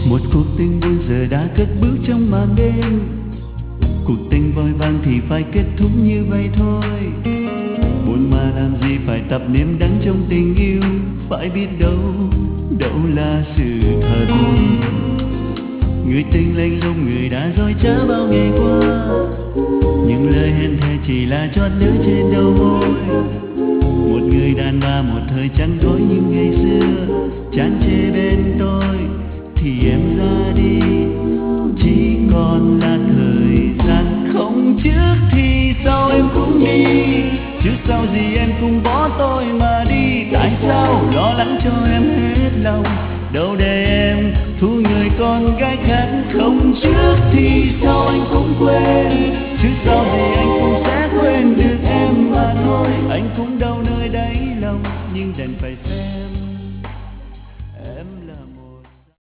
Một cuộc tình buồn giờ đã cất bước trong màn đêm. Cuộc tình vội vàng thì phải kết thúc như vậy thôi. Buồn mà làm gì phải tập nếm đắng trong tình yêu. Phải biết đâu, đâu là sự thật. Người tình lạnh lùng, người đã dối trá bao ngày qua. Những lời hẹn thề chỉ là chót lưỡi trên đầu môi. Một người đàn bà một thời trắng tối như ngày xưa, chán chê bên tôi thì em ra đi. Chỉ còn là thời gian, không trước thì sau em cũng đi. Chứ sau gì em cũng bỏ tôi mà đi. Tại sao lo lắng cho em hết lòng, đâu để em thu người con gái khác. Không trước thì sau anh cũng quên, chứ sau gì anh cũng sẽ quên được em mà thôi. Anh cũng đâu